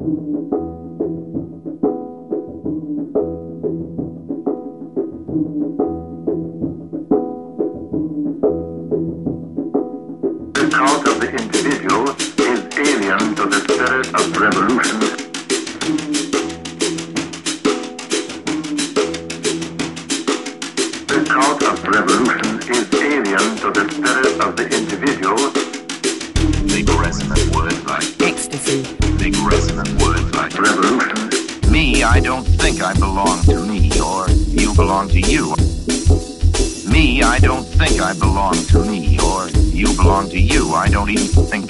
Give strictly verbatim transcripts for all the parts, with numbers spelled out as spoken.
The cult of the individual is alien to the spirit of revolution. The cult of revolution is alien to the spirit of the individual. Big resonant words like ecstasy. Big resonant words like Revolution. me, I don't think I belong to me, or you belong to you. Me, I don't think I belong to me, or you belong to you. I don't even think.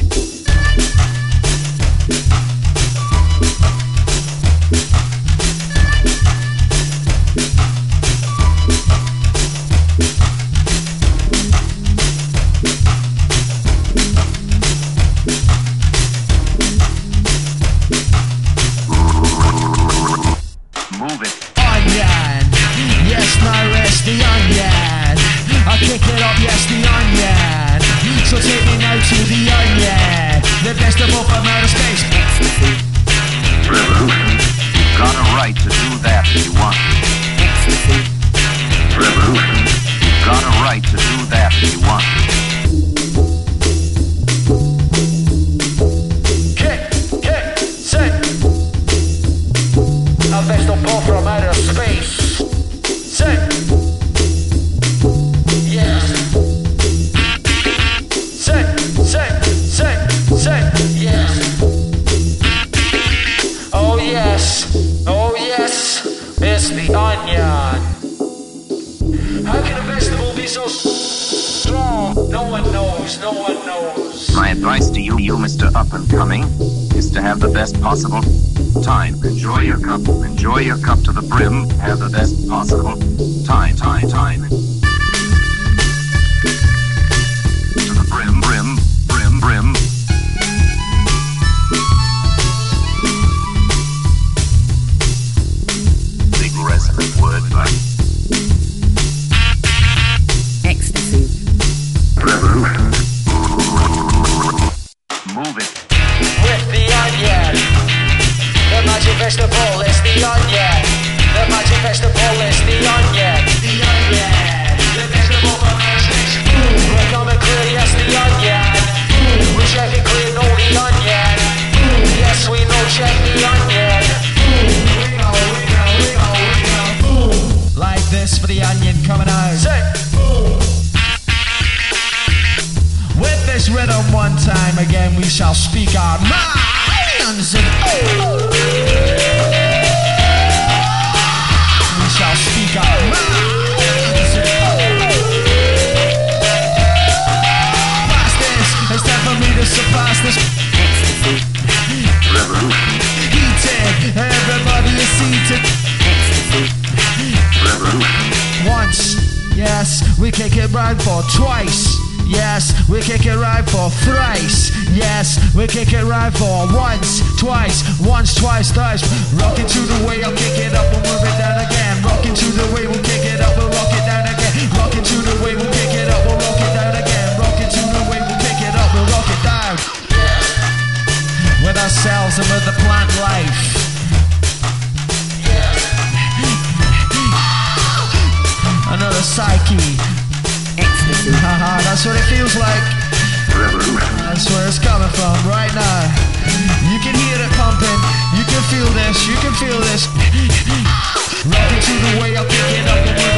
Move it. Onion, yes, now rest the onion. I kick it up, yes, the onion. So take me now to the onion, the best of all from outer space. Ecstasy. Revolution. You've got a right to do that if you want. Ecstasy. Revolution. You've got a right to do that if you want. Kick, kick, sick. A best of all from outer space. Sick. Yes. Sick, sick, sick, sick. Yes. Oh yes, oh yes. It's the onion. How can a vegetable be so strong? No one knows, no one knows. My advice to you, you Mister Up and Coming, is to have the best possible time. Enjoy your cup, enjoy your cup to the brim. Have the best possible time, time, time. To the brim, brim, brim, brim. Big resonant word like Ecstasy. Revolution. move it. With the onion, the magic vegetable is the onion. The magic vegetable is the onion. The onion, the vegetable from outer space. We're coming clear, yes, the onion. We check it clear, know the onion. Yes, we know, check the onion. We go, we go, we go, we go. Like this for the onion coming out. Sick. With this rhythm one time again, we shall speak our minds and oh. We shall speak our minds and oh. Past this, it's time for me to surpass this. Ecstasy. Revolution. Heated, everybody is seated. Ecstasy. Revolution. Once, yes, we kick it right for twice. Yes, we kick it right for thrice. Yes, we kick it right for once, twice, once, twice, thrice. Rock it to the way, I'll kick it up, we'll move it down again. Rock it to the way, we'll kick it up, we'll rock it down again. Rock it to the way, we'll kick it up, we'll rock it down again. Rock it to the way, we'll kick it up, we'll rock it down. With ourselves and with the plant life. Another psyche. Ecstasy. Haha, that's what it feels like. Revolution. That's where it's coming from right now. You can hear it pumping. You can feel this. You can feel this. Rock it to the way I'll pick it up and move